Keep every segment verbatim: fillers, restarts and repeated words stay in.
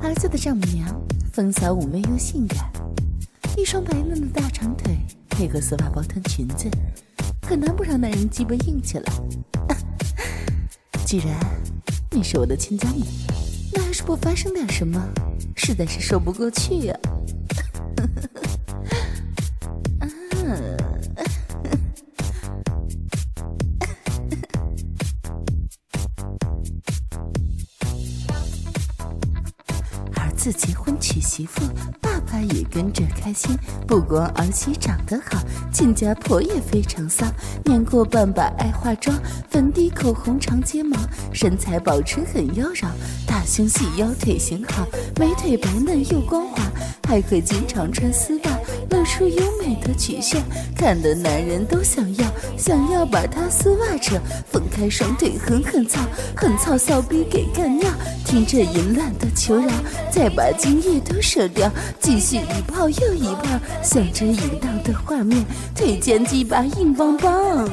儿子的丈母娘风骚妩媚又性感，一双白嫩的大长腿配合丝袜包臀裙子，很难不让男人鸡巴硬起来。啊，既然你是我的亲家母，那要是不发生点什么，实在是说不过去呀、啊。儿子结婚娶媳妇，爸爸也跟着开心。不光儿媳长得好，亲家婆也非常骚，年过半百爱化妆，粉底口红长睫毛，身材保持很妖娆，大胸细腰腿型好，美腿白嫩又光滑，还会经常穿丝袜，露出优美的曲线，看得男人都想要，想要把她丝袜扯，分开双腿狠狠操，狠操骚逼给干尿，听着淫乱的求饶，再把精液都射掉，继续一炮又一炮，想着淫荡的画面，腿间鸡巴硬邦邦。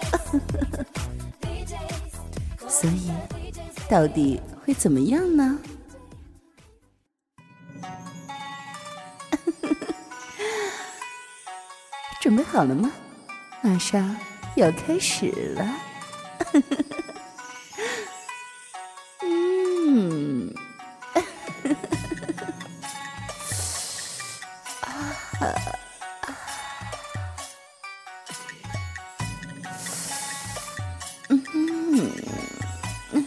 所以到底会怎么样呢？准备好了吗？马上要开始了。嗯，啊，嗯嗯嗯。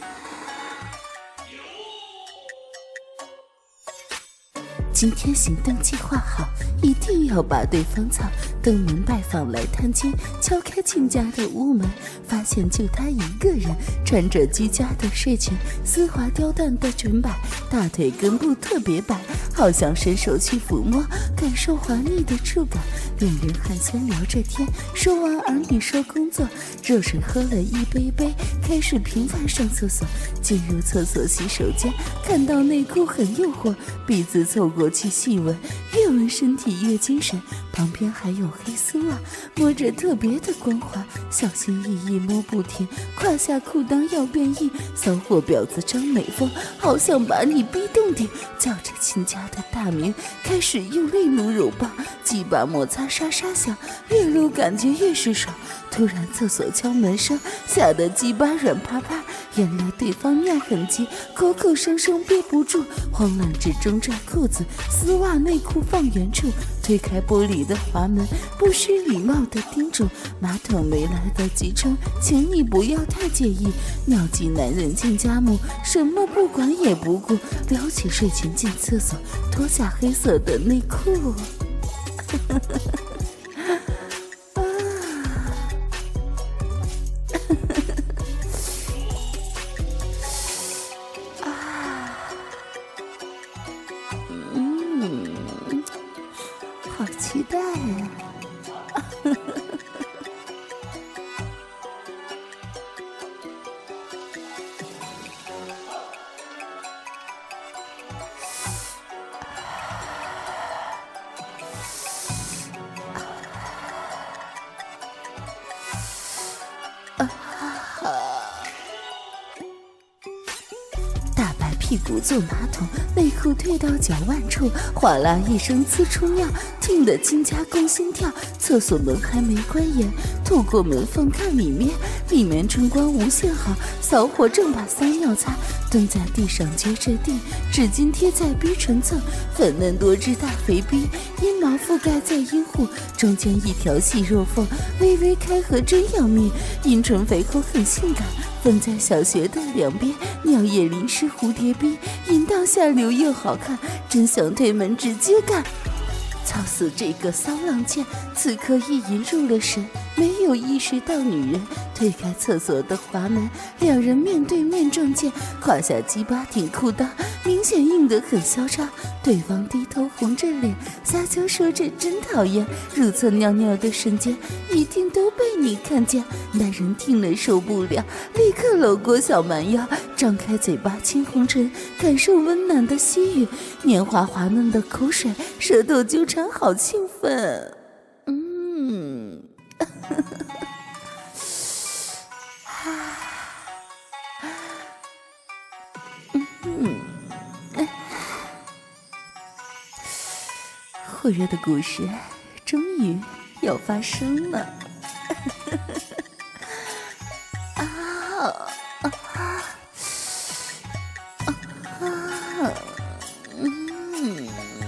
今天行动计划好，一定要把对方操。登门拜访来探亲，敲开亲家的屋门，发现就他一个人，穿着居家的睡裙，丝滑雕蛋的裙摆，大腿根部特别白，好想伸手去抚摸，感受滑腻的触感。两人寒暄聊着天，说完儿女说工作，热水喝了一杯杯，开始频繁上厕所。进入厕所洗手间，看到内裤很诱惑，鼻子凑过去细闻，越闻身体越精神。旁边还有黑丝袜，摸着特别的光滑，小心翼翼摸不停，胯下裤裆要变硬，骚货婊子张美凤，好想把你逼动点，叫着亲家的大名，开始用力撸肉棒，鸡巴摩擦沙沙响，越撸感觉越是爽。突然厕所敲门声，吓得鸡巴软趴趴，原来对方尿痕迹，口口声声憋不住，慌乱之中拽裤子，丝袜内裤放原处，推开玻璃的滑门，不失礼貌的叮嘱马桶没来得及冲，请你不要太介意。尿急男人进家母，什么不管也不顾，撩起睡裙进厕所，脱下黑色的内裤。好期待呀、啊！大白屁股坐马桶，内裤退到脚腕处，哗啦一声呲出尿，听得亲家攻心跳。厕所门还没关严，透过门缝看里面，里面春光无限好，骚货正把骚尿擦，蹲在地上撅着腚，纸巾贴在逼唇侧，粉嫩多汁大肥逼，阴毛覆盖在阴户，中间一条细肉缝，微微开合真要命，阴唇肥厚很性感，分在小穴的两边，尿液淋湿蝴蝶逼，阴道下流又好看，真想推门直接干。操死这个骚浪贱！此刻一淫入了神，没有意识到女人推开厕所的滑门，两人面对面撞见，胯下鸡巴顶裤裆，明显硬得很嚣张。对方低头红着脸，撒娇说着真讨厌，如厕尿尿的瞬间，一定都被你看见。男人听了受不了，立刻搂过小蛮腰，张开嘴巴亲红唇，感受温暖的吸吮，年华滑嫩的口水，舌头纠缠，好兴奋。嗯。嗯， 火热的故事终于要发生了。啊啊啊！嗯。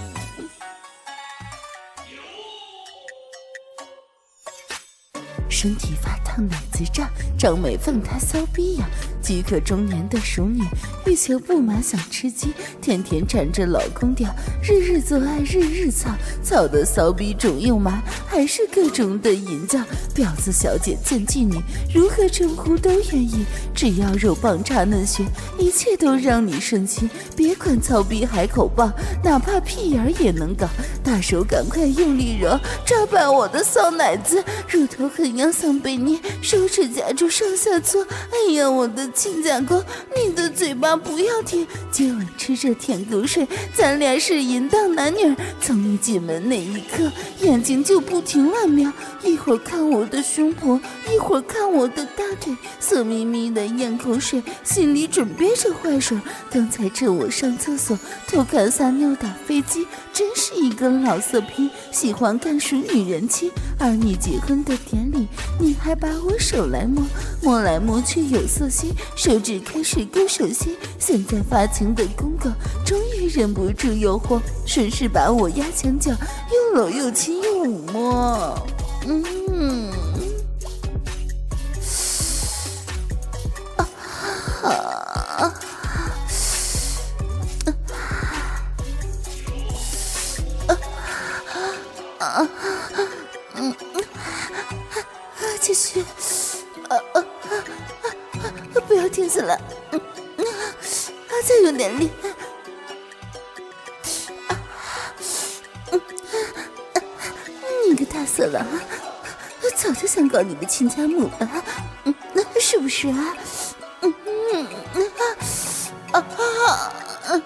身体发烫，奶子胀，张美凤她骚逼呀！饥渴中年的熟女，欲求不满想吃鸡，天天缠着老公吊，日日做爱日日操，操的骚逼肿又麻，还是各种的淫叫。婊子小姐见妓女，如何称呼都愿意，只要肉棒插嫩穴，一切都让你顺心。别管操逼海口棒，哪怕屁眼也能搞。大手赶快用力揉，抓把我的骚奶子，乳头很痒想被捏，手指夹住上下搓。哎呀，我的亲家公，你的嘴巴不要停，今晚吃着舔狗水，咱俩是淫荡男女。从你进门那一刻，眼睛就不停乱瞄，一会儿看我的胸脯，一会儿看我的大腿，色眯眯的咽口水，心里准备着坏水。刚才趁我上厕所偷看撒妞打飞机，真是一个老色批，喜欢干熟女人妻。而你结婚的典礼，你还把我手来摸，摸来摸去有色心，手指开始勾手心。现在发情的公狗终于忍不住诱惑，顺势把我压墙角，又搂又亲又抚摸。嗯，啊啊啊啊！嗯，继续，啊啊啊！不要停死了，嗯啊，再用点力，啊，嗯，你个大色狼，早就想搞你的亲家母了，嗯，是不是啊？嗯嗯啊啊啊啊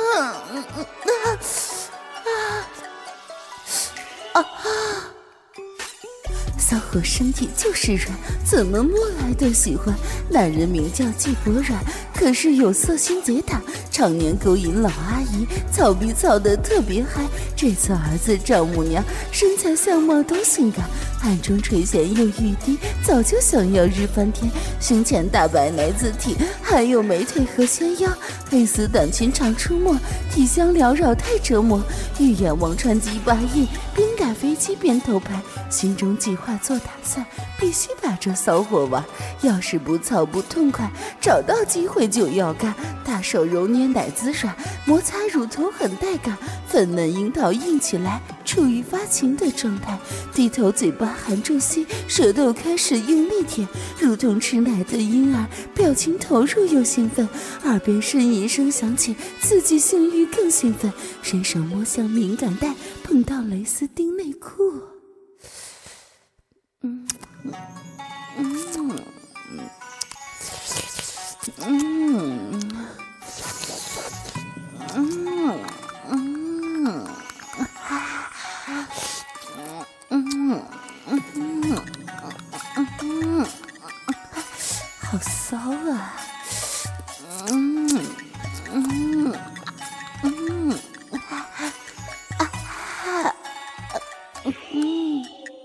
啊啊！骚货身体就是软，怎么摸来都喜欢。男人名叫季伯软，可是有色心贼大，常年勾引老阿姨，操逼操得特别嗨。这次儿子丈母娘身材相貌都性感，暗中垂涎又欲滴，早就想要日翻天。胸前大白奶子体，还有美腿和纤腰，黑丝短裙常出没，体香缭绕太折磨。欲眼望穿鸡巴印，边打飞机边偷拍，心中计划做打算，必须把这骚货玩。要是不操不痛快，找到机会就要干。大手揉捏奶子软，摩擦乳头很带感，粉嫩樱桃硬起来，处于发情的状态。低头嘴巴含住吸，舌头开始用力舔，如同吃奶的婴儿，表情投入又兴奋。耳边呻吟声响起，刺激性欲更兴奋，伸手摸向敏感带，碰到蕾丝丁内裤。嗯嗯嗯嗯嗯嗯嗯嗯嗯，好骚啊！嗯嗯嗯啊啊嗯。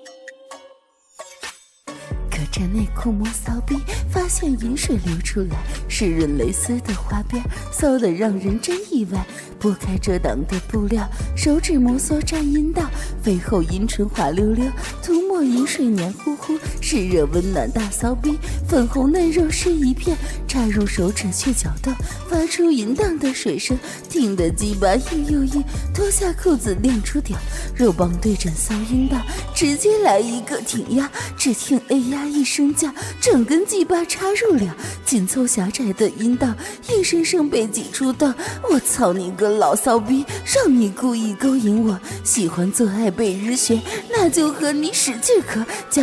隔着内裤摸骚逼，发现饮水流出来，湿润蕾丝的花边，骚得让人真意外。拨开遮挡的布料，手指摩挲沾阴道，肥厚阴唇滑溜溜，涂抹饮水黏糊糊，湿热温暖大骚逼，粉红嫩肉是一片，插入手指去搅动，发出淫荡的水声，挺得鸡巴硬又硬，脱下裤子亮出屌，肉棒对准骚阴道，直接来一个挺压，只听哎呀一声叫，整根鸡巴插入了紧凑狭窄的阴道，硬生生被挤出道。我操你个老骚逼，让你故意勾引我，喜欢做爱被日学，那就和你使劲磕，加速抽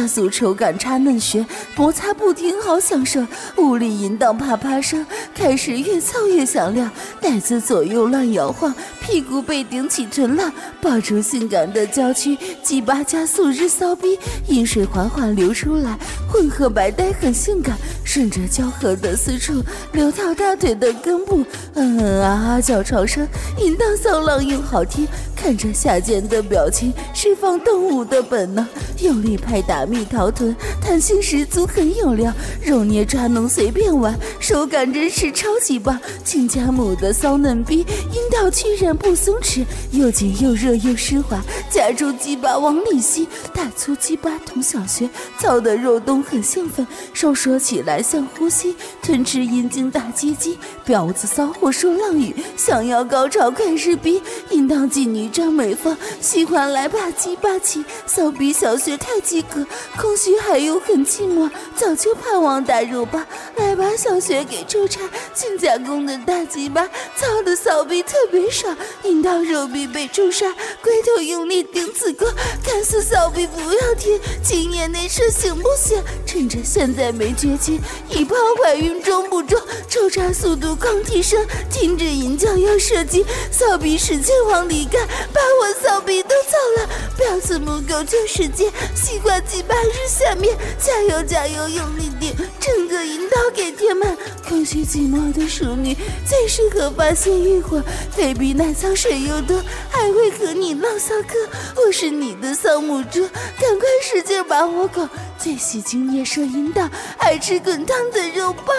手感插嫩穴，摩擦不停，好享受。无力淫荡啪啪声开始越操越响亮，奶子左右乱摇晃，屁股被顶起臀浪，抱住性感的娇躯，鸡巴加速日骚逼，饮水缓缓流出来，混合白带很性感，顺着交合的私处流到大腿的根部，嗯嗯啊啊叫吵声，淫荡骚浪又好听。看着下贱的表情，释放动物的本能，用力拍打蜜桃臀，弹性十足，很有料，揉捏抓弄随便玩，手感真是超级棒。亲家母的骚嫩逼，阴道居然不松弛，又紧又热又湿滑，夹住鸡巴往里吸，大粗鸡巴同小穴，操的肉洞很兴奋，手说起来像呼吸，吞吃阴茎大鸡鸡，婊子骚货说浪语，想要高潮快是逼，阴道妓女张美芳喜欢来吧唧吧唧，骚逼小穴太饥渴，空虚还有很寂寞，早就盼望大肉吧，来把小穴给抽插，亲家公的大鸡巴操的骚逼特别爽，阴道肉壁被抽杀，龟头用力顶子宫，看似骚逼不要停，今夜内射行不行？趁着现在没绝经，一炮怀孕中不中？抽插速度狂提升，听着淫叫要射击，骚逼使劲往里干，把我骚逼都操了，婊子母狗就是贱，西瓜鸡巴日下面，加油加油用力顶，整个阴道给填满，空虚寂寞的淑女最适合发泄欲火，非比奶槽水又多，还会和你唠骚嗑，我是你的骚母猪，赶快使劲把我拱，最喜今夜射阴道，爱吃滚烫的肉棒。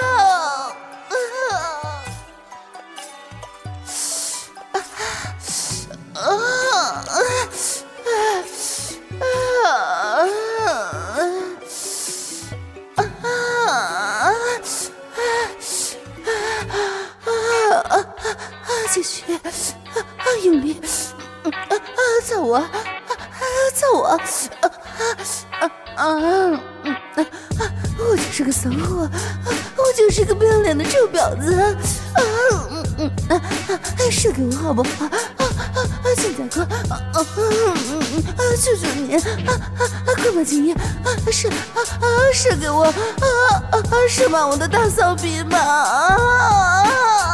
啊啊继续啊用力啊啊操我啊操我啊啊啊啊我就是个骚货啊我就是个不要脸的臭婊子啊嗯嗯啊啊射给我好不好啊啊啊亲家公啊啊嗯嗯啊求求你啊啊啊快把精液啊射啊啊射给我啊啊啊射满我的大骚逼嘛啊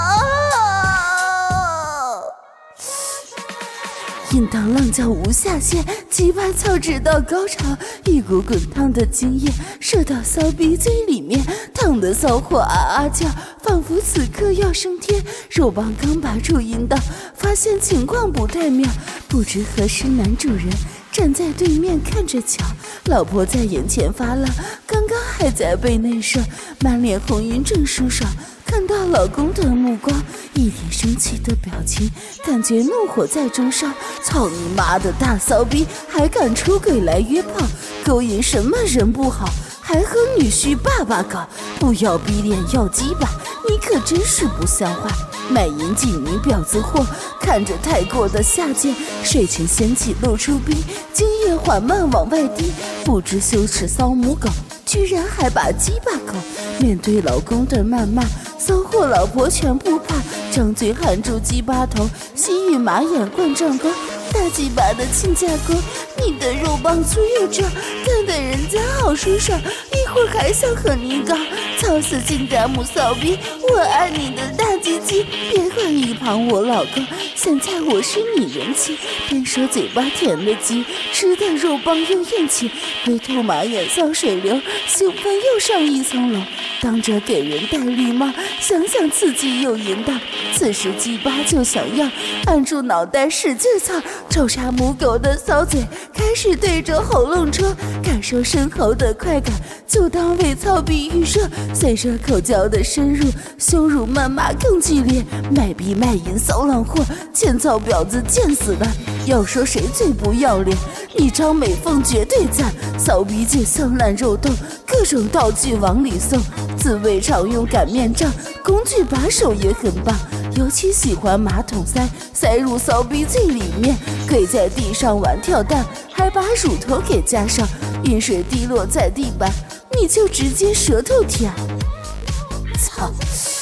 淫荡浪叫无下限，鸡巴操直到高潮，一股滚烫的精液射到骚逼嘴里面，烫的骚货啊啊叫，仿佛此刻要升天。肉棒刚拔出阴道，发现情况不太妙，不知何时男主人站在对面看着瞧，老婆在眼前发浪，刚刚还在被内射，满脸红晕正舒爽。看到老公的目光，一脸生气的表情，感觉怒火在中烧。操你妈的大骚逼，还敢出轨来约炮，勾引什么人不好，还和女婿爸爸搞，不要逼脸要鸡巴，你可真是不像话！卖淫妓女婊子货，看着太过的下贱，睡前掀起露出逼，精液缓慢往外滴，不知羞耻骚母狗，居然还把鸡巴口。面对老公的谩骂，骚货老婆全不怕，张嘴含住鸡巴头，吸吮马眼灌胀沟，大鸡巴的亲家公，你的肉棒粗又壮，看得人家好舒爽，一会儿还想和你搞，操死亲家母骚逼，我爱你的大鸡鸡，别管一旁我老公，现在我是你人妻，边说嘴巴甜的鸡，吃的肉棒又硬气，龟头马眼骚水流，兴奋又上一层楼，当着给人戴绿帽，想想刺激又淫荡，此时鸡巴就想要按住脑袋使劲操，抽插母狗的骚嘴开始对着喉咙戳，感受深喉的快感，就当为操逼预热，随着口交的深入，羞辱谩骂更剧烈，卖逼卖淫骚浪货，欠操婊子贱死了！要说谁最不要脸，你张美凤绝对赞，骚逼就像烂肉豆，各种道具往里送，自慰常用擀面杖，工具把手也很棒，尤其喜欢马桶塞，塞入骚逼最里面，跪在地上玩跳蛋，还把乳头给加上，饮水滴落在地板，你就直接舌头舔。操，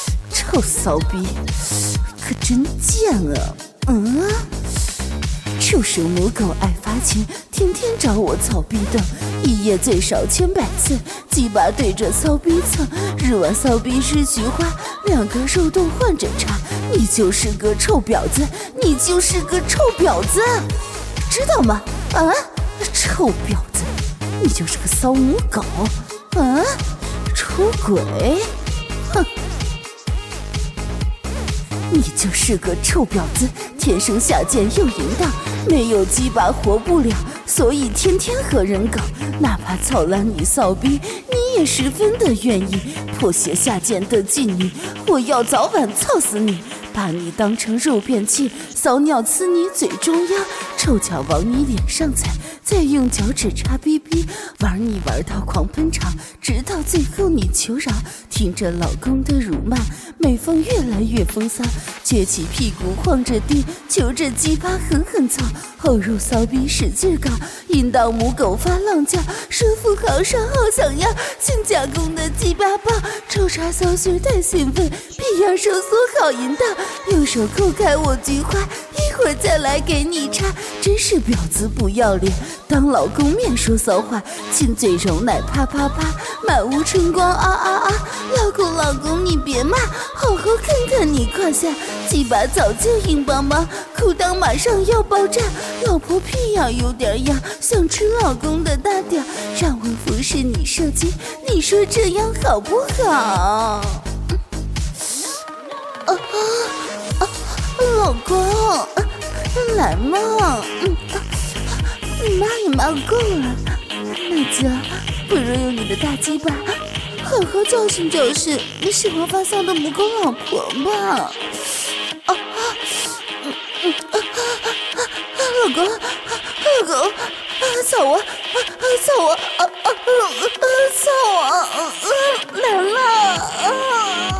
臭骚逼，可真贱啊！嗯， 畜生母狗爱发情，天天找我操逼的，一夜最少千百次，鸡巴对着骚逼蹭，日晚骚逼是菊花，两个肉洞换着插，你就是个臭婊子，你就是个臭婊子，知道吗？啊，臭婊子，你就是个骚母狗，啊，出轨，哼！你就是个臭婊子，天生下贱又淫荡，没有鸡巴活不了，所以天天和人搞，哪怕操烂你骚逼，你也十分的愿意。破鞋下贱的妓女，我要早晚操死你，把你当成肉便器，骚尿呲你嘴中央，臭脚往你脸上踩，再用脚趾插逼逼，玩你玩到狂喷肠，直到最后你求饶。听着老公的辱骂，美凤越来越风骚，撅起屁股晃着腚，求着鸡巴狠狠操，后入骚逼使劲搞，引导母狗发浪叫，舒服好爽好想要，新加工的鸡巴棒，抽插骚穴太兴奋，屁眼收缩好淫荡，用手抠开我菊花，一会儿再来给你插，真是婊子不要脸，当老公面说骚话，亲嘴揉奶啪啪啪，满屋春光啊啊啊，老公老公你别骂，好好看看你胯下，鸡巴早就硬邦邦，裤裆马上要爆炸，老婆屁眼有点痒，想吃老公的大屌，让我服侍你射击，你说这样好不好？啊啊啊！老公，来嘛，嗯，你骂也骂够了，那就不如用你的大鸡巴好好教训教训你喜欢发骚的母狗老婆吧。啊啊嗯嗯啊啊啊！老公，老公，啊操我，啊啊操我，啊啊啊操我，啊啊来了啊！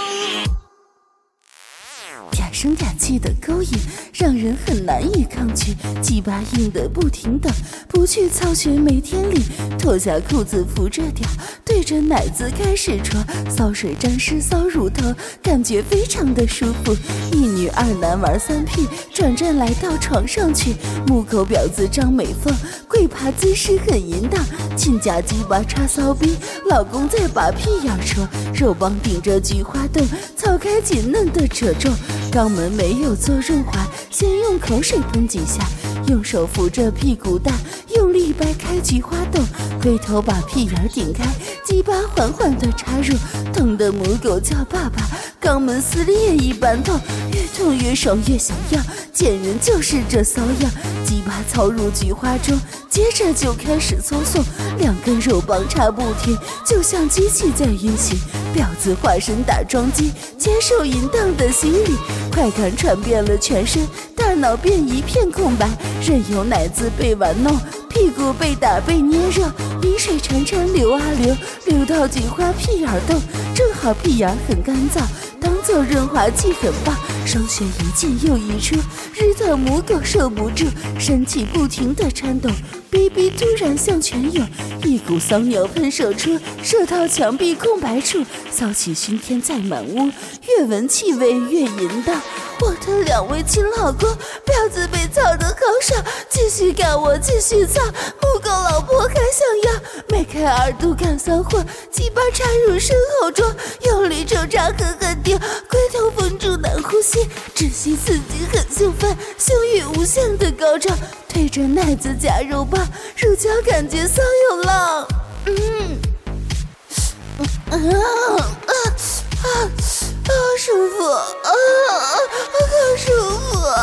嗲声嗲气的勾引让人很难以抗拒，鸡巴硬的不停的，不去操学没天理，脱下裤子扶着屌，对着奶子开始戳，骚水沾湿骚乳头，感觉非常的舒服。一女二男玩三屁，转战来到床上去，母狗婊子张美凤跪爬姿势很淫荡，亲家鸡巴插骚逼，老公再把屁眼戳，肉棒顶着菊花洞，操开紧嫩的褶皱，肛门没有做润滑，先用口水喷几下，用手扶着屁股蛋，用力掰开菊花洞，龟头把屁眼顶开，鸡巴缓缓地插入，痛的母狗叫爸爸，肛门撕裂一般痛，越痛越爽越想要，贱人就是这骚样，鸡巴操入菊花中，接着就开始操纵，两根肉棒插不停，就像机器在运行，婊子化身打桩机，接受淫荡的洗礼，快感传遍了全身，大脑变一片空白，任由奶子被玩弄，屁股被打被捏热，饮水潺潺流啊流，流到菊花屁眼洞，正好屁眼很干燥，当做润滑剂很棒，双血一进又一出，日的母狗受不住，身体不停地颤抖，逼逼突然向前涌，一股骚尿喷射出，射到墙壁空白处，骚气熏天在满屋，越闻气味越淫荡。我的两位亲老公，婊子被操得好爽，继续干我继续操，母狗老婆还想要，迈开二度干骚货，鸡巴插入身后中，用力抽插狠狠顶，龟头封住难呼吸，窒息刺激很兴奋，性欲无限的高潮，推着奶子夹肉棒，乳胶感觉骚有浪，嗯，啊啊啊啊，舒服啊，好舒服啊，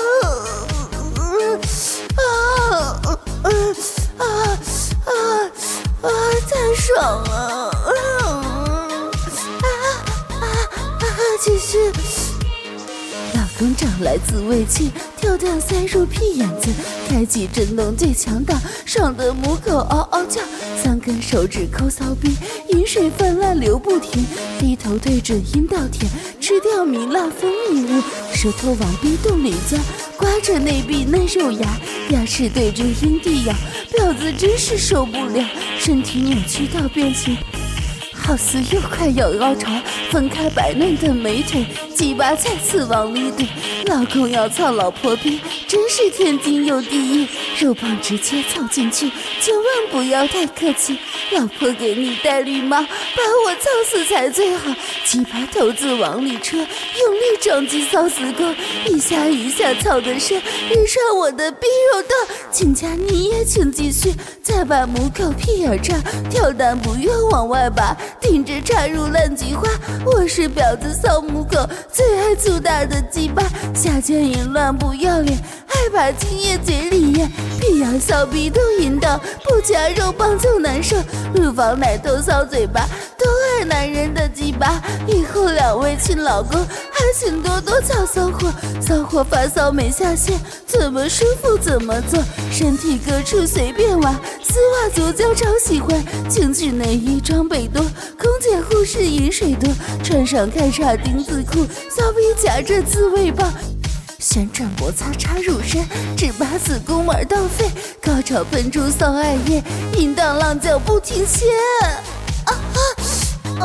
啊啊啊啊啊，太爽了，啊啊啊，继续。老公找来自慰器，跳蛋塞入屁眼子，开启震动最强大，爽的母狗嗷嗷叫，三根手指抠骚逼，饮水泛滥流不停，低头对准阴道舔，吃掉糜烂分泌物，舌头往逼洞里钻，刮着内壁嫩肉芽，牙齿对着阴蒂咬，婊子真是受不了，身体扭曲到变形，好似又快要高潮，分开白嫩的美腿， 鸡巴再次往里怼，老公要操老婆逼，真是天经有地义。肉棒直接凑进去，千万不要太客气，老婆给你戴绿帽，把我操死才最好。鸡巴头子往里戳，用力撞击骚子宫，一下一下操得深，日上我的逼肉洞。亲家你也请继续，再把母口屁眼插，跳蛋不用往外拔，顶着插入烂菊花。我是婊子骚母狗，最爱粗大的鸡巴，下贱淫乱不要脸，还把精液嘴里咽，屁眼骚逼都淫荡，不夹肉棒就难受，乳房奶头骚嘴巴，都爱男人的鸡巴。以后两位亲老公，还请多多操骚货，骚货发骚没下限，怎么舒服怎么做，身体各处随便玩，丝袜左脚超喜欢，情趣内衣装备多，空姐护士饮水多，穿上开叉丁字裤，骚逼夹着自慰棒，旋转摩擦插入身，只把子宫玩到废，高潮喷出骚爱液，淫荡浪叫不停歇。啊啊啊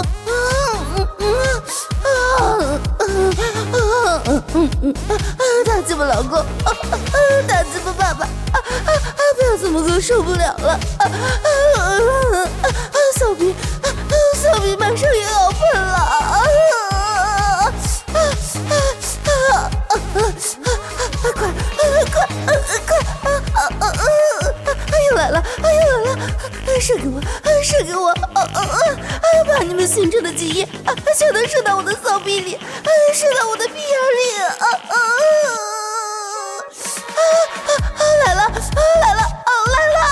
啊啊啊啊！大鸡巴老公，啊啊！大鸡巴爸爸，啊啊啊！婊子母狗受不了了，啊啊啊啊！骚逼，啊啊！骚逼马上也要喷了，啊啊啊啊啊！快快快快！啊啊啊！又来了，又来了！射给我，射给我！啊啊啊！把你们形成的基因啊，全都射到我的骚逼里，射到我的屁眼里！啊啊啊啊！来了，来了，啊来了！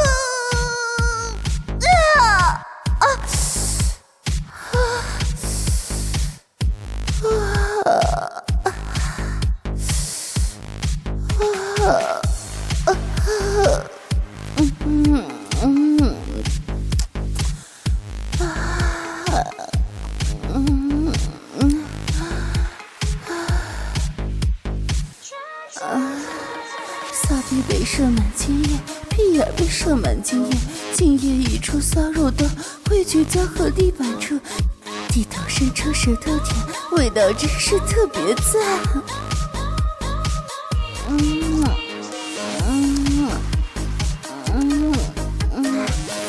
啊啊啊啊！嗯嗯啊嗯嗯啊！骚逼被射满精液，屁眼被射满精液，精液溢出骚肉洞，汇聚交合地板处，地头伸出舌头舔，味道真是特别赞。嗯嗯嗯嗯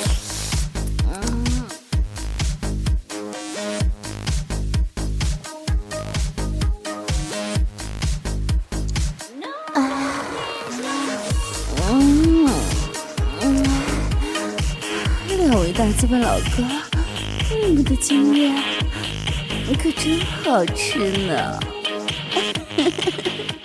嗯啊嗯嗯，两位大鸡巴老哥，你们的经验可真好吃呢。